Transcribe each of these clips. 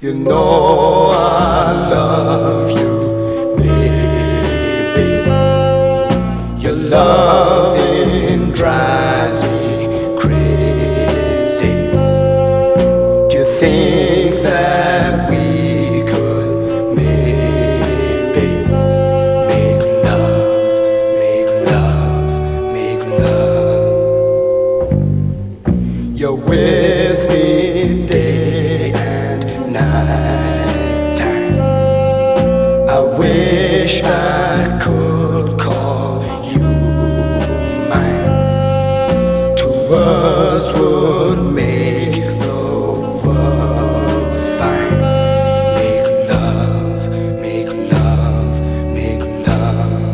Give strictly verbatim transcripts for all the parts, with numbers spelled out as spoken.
You know I love you, baby. Your loving drives me crazy. Do you think that we could maybe make love, make love, make love? You're with me day and night time. I wish I could call you mine. Two words would make the world fine. Make love, make love, make love.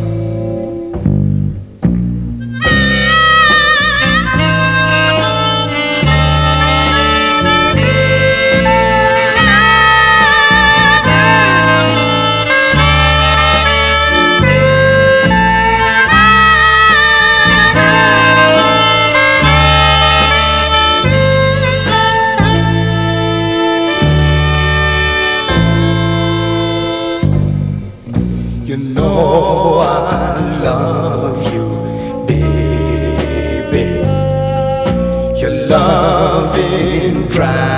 You know I love you, baby. Your loving drive